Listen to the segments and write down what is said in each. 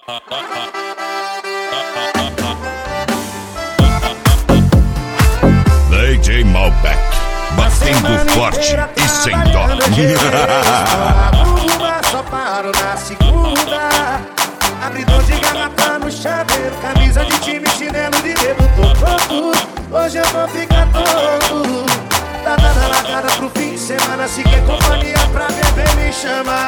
DJ Malbec, batendo forte e sem dó. Só paro na segunda. Abridor de garrafa no chaveiro, camisa de time, chinelo de dedo, tô pronto. Hoje eu vou ficar todo. Tá dando a largada pro fim de semana. Se quer companhia pra beber, me chama.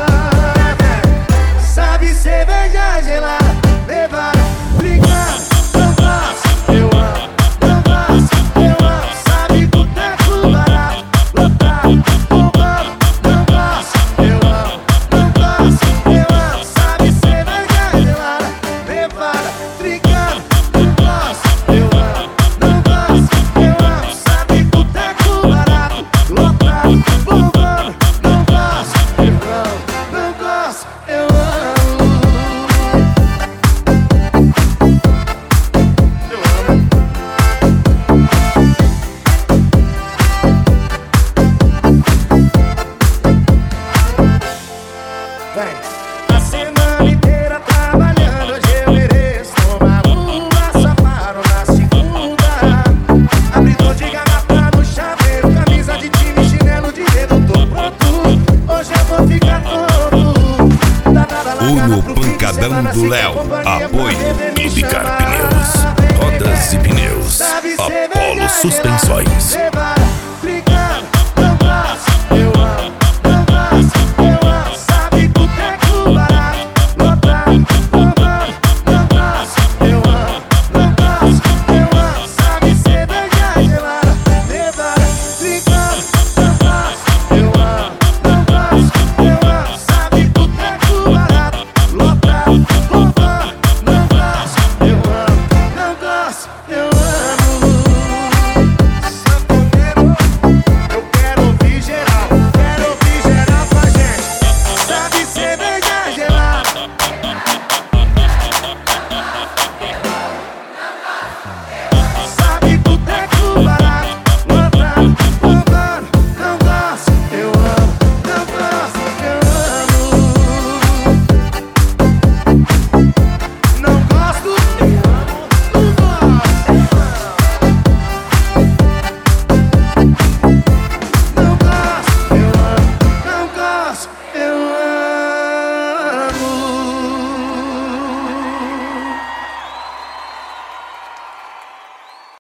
Sabe cerveja gelada, levar, brincar, não faço, eu amo, não faço, eu amo. Sabe boteco barato, lotado, bombado, não faço, eu amo, não faço, eu amo. Sabe cerveja gelada, levada, brincando, não faço, eu amo, não faço, eu amo. Sabe boteco barato, lotado, bombado, não faço, eu amo, não faço, eu amo. A semana inteira trabalhando, hoje eu mereço tomar uma. Só paro na segunda. Abridor de garrafa no chaveiro, camisa de time, chinelo de dedo, tô pronto. Hoje eu vou ficar todo. Uno Pancadão do Léo. Apoio Indicar Pneus, Rodas e Pneus, Apolo Suspensões.